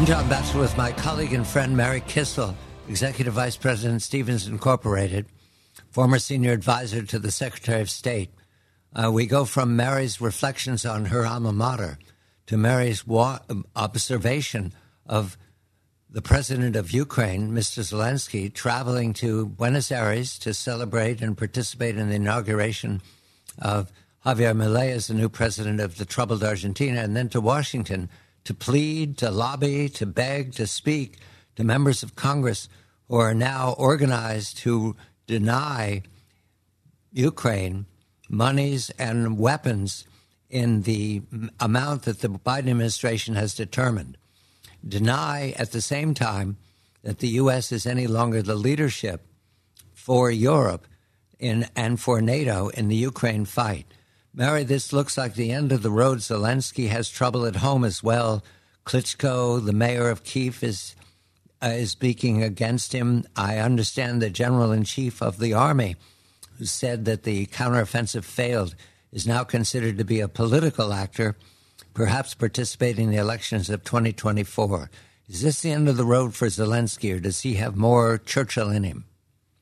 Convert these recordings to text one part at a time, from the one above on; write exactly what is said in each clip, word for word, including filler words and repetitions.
John Batchelor with my colleague and friend Mary Kissel, Executive Vice President, Stevens Incorporated, former senior advisor to the Secretary of State. Uh, we go from Mary's reflections on her alma mater to Mary's wa- observation of the president of Ukraine, Mister Zelensky, traveling to Buenos Aires to celebrate and participate in the inauguration of Javier Milei as the new president of the troubled Argentina, and then to Washington to plead, to lobby, to beg, to speak to members of Congress who are now organized to deny Ukraine monies and weapons in the amount that the Biden administration has determined. Deny at the same time that the U S is any longer the leadership for Europe in, and for NATO in the Ukraine fight. Mary, this looks like the end of the road. Zelensky has trouble at home as well. Klitschko, the mayor of Kyiv, is uh, is speaking against him. I understand the general-in-chief of the army, who said that the counteroffensive failed, is now considered to be a political actor, perhaps participating in the elections of twenty twenty-four. Is this the end of the road for Zelensky, or does he have more Churchill in him?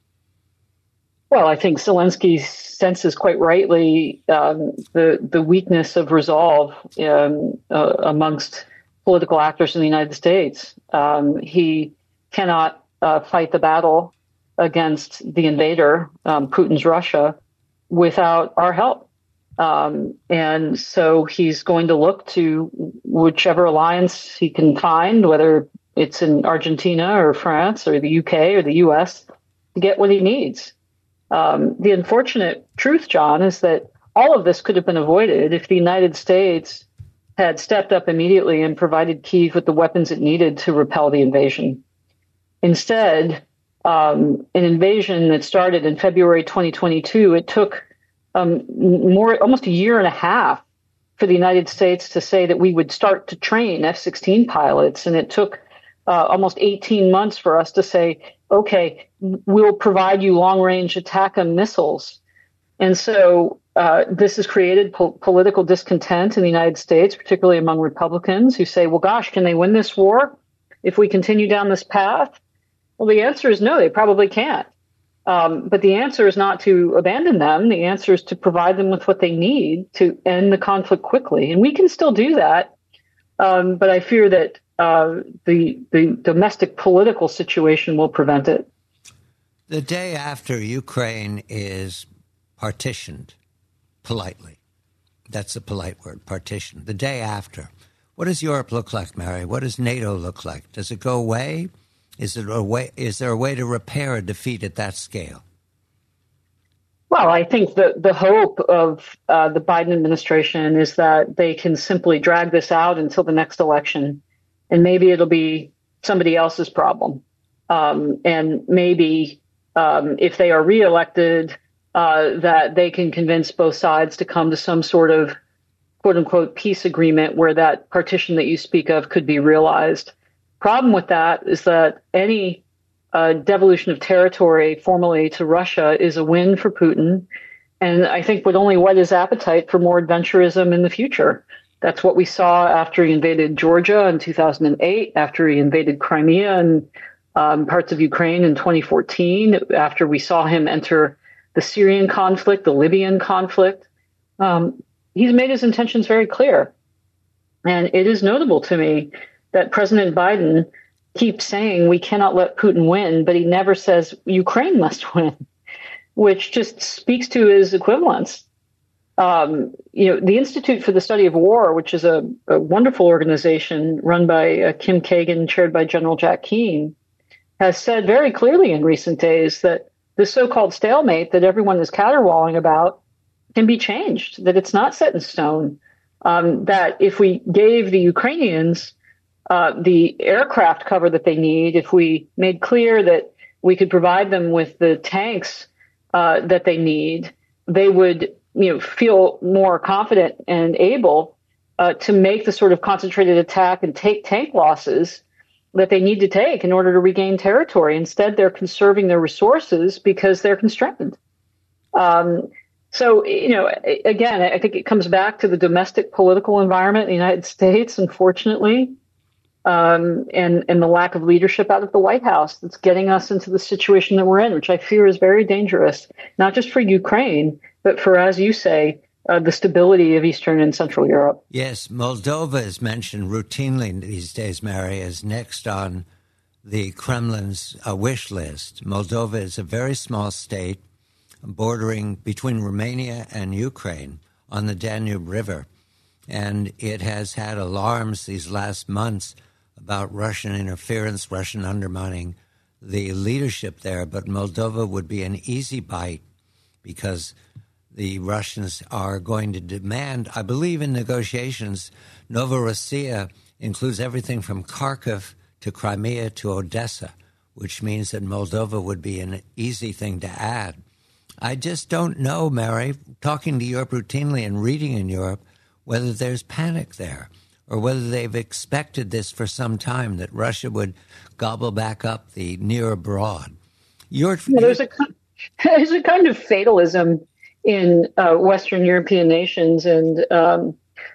Well, I think Zelensky senses quite rightly um, the the weakness of resolve um, uh, amongst political actors in the United States. Um, he cannot uh, fight the battle against the invader, um, Putin's Russia, without our help. Um, and so he's going to look to whichever alliance he can find, whether it's in Argentina or France or the U K or the U S, to get what he needs. Um, the unfortunate truth, John, is that all of this could have been avoided if the United States had stepped up immediately and provided Kyiv with the weapons it needed to repel the invasion. Instead, um, an invasion that started in February twenty twenty-two, it took um, more, almost a year and a half for the United States to say that we would start to train F sixteen pilots, and it took uh, almost eighteen months for us to say, okay, we'll provide you long-range ATACMS missiles. And so uh, this has created po- political discontent in the United States, particularly among Republicans who say, well, gosh, can they win this war if we continue down this path? Well, the answer is no, they probably can't. Um, but the answer is not to abandon them. The answer is to provide them with what they need to end the conflict quickly. And we can still do that. Um, but I fear that Uh, the the domestic political situation will prevent it. The day after Ukraine is partitioned, politely, that's a polite word, partitioned, the day after, what does Europe look like, Mary? What does NATO look like? Does it go away? Is it a way? Is there a way to repair a defeat at that scale? Well, I think the, the hope of uh, the Biden administration is that they can simply drag this out until the next election. And maybe it'll be somebody else's problem. Um, and maybe um, if they are reelected, uh, that they can convince both sides to come to some sort of quote unquote peace agreement where that partition that you speak of could be realized. Problem with that is that any uh, devolution of territory formally to Russia is a win for Putin. And I think would only whet his appetite for more adventurism in the future. That's what we saw after he invaded Georgia in two thousand eight, after he invaded Crimea and um, parts of Ukraine in twenty fourteen, after we saw him enter the Syrian conflict, the Libyan conflict. Um, he's made his intentions very clear. And it is notable to me that President Biden keeps saying we cannot let Putin win, but he never says Ukraine must win, which just speaks to his equivalence. Um, you know, the Institute for the Study of War, which is a, a wonderful organization run by uh, Kim Kagan, chaired by General Jack Keane, has said very clearly in recent days that the so-called stalemate that everyone is caterwauling about can be changed, that it's not set in stone, um, that if we gave the Ukrainians uh, the aircraft cover that they need, if we made clear that we could provide them with the tanks uh, that they need, they would you know, feel more confident and able uh, to make the sort of concentrated attack and take tank losses that they need to take in order to regain territory. Instead, they're conserving their resources because they're constrained. Um, so, you know, again, I think it comes back to the domestic political environment in the United States, unfortunately. um, and, and the lack of leadership out of the White House that's getting us into the situation that we're in, which I fear is very dangerous, not just for Ukraine, but for, as you say, uh, the stability of Eastern and Central Europe. Yes, Moldova is mentioned routinely these days, Mary, as next on the Kremlin's uh, wish list. Moldova is a very small state bordering between Romania and Ukraine on the Danube River. And it has had alarms these last months about Russian interference, Russian undermining the leadership there. But Moldova would be an easy bite because the Russians are going to demand, I believe in negotiations, Novorossiya includes everything from Kharkiv to Crimea to Odessa, which means that Moldova would be an easy thing to add. I just don't know, Mary, talking to Europe routinely and reading in Europe, whether there's panic there or whether they've expected this for some time, that Russia would gobble back up the near abroad. You're, yeah, there's, a, there's a kind of fatalism in uh, Western European nations, and um,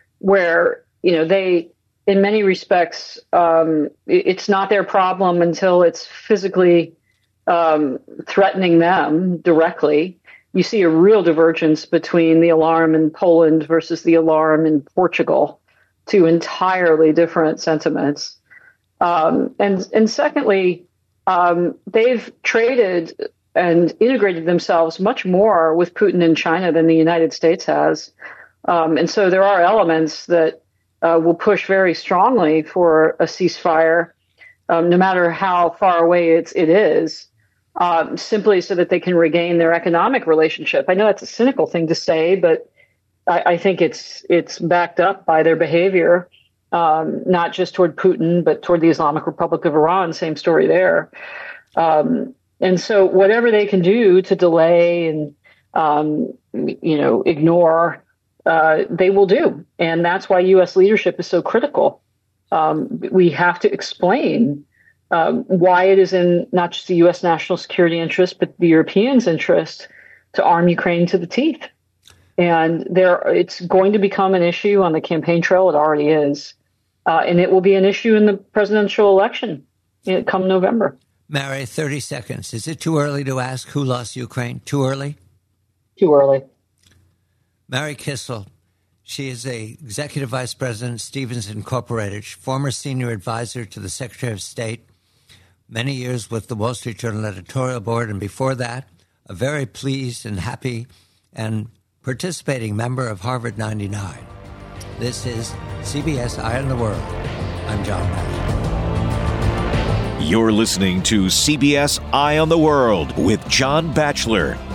where, you know, they, in many respects, um, it's not their problem until it's physically um, threatening them directly. You see a real divergence between the alarm in Poland versus the alarm in Portugal, two entirely different sentiments. Um, and, and secondly, um, they've traded and integrated themselves much more with Putin in China than the United States has. Um, and so there are elements that uh, will push very strongly for a ceasefire, um, no matter how far away it's, it is, um, simply so that they can regain their economic relationship. I know that's a cynical thing to say, but I, I think it's it's backed up by their behavior, um, not just toward Putin, but toward the Islamic Republic of Iran. Same story there. Um, And so whatever they can do to delay and, um, you know, ignore, uh, they will do. And that's why U S leadership is so critical. Um, we have to explain um, why it is in not just the U S national security interest, but the Europeans' interest to arm Ukraine to the teeth. And there, it's going to become an issue on the campaign trail. It already is. Uh, and it will be an issue in the presidential election come November. Mary, thirty seconds. Is it too early to ask who lost Ukraine? Too early? Too early. Mary Kissel. She is a executive vice president, Stevens Incorporated, former senior advisor to the Secretary of State, many years with the Wall Street Journal editorial board, and before that, a very pleased and happy and participating member of Harvard ninety-nine. This is C B S Eye on the World. I'm John Batchelor. You're listening to C B S Eye on the World with John Batchelor.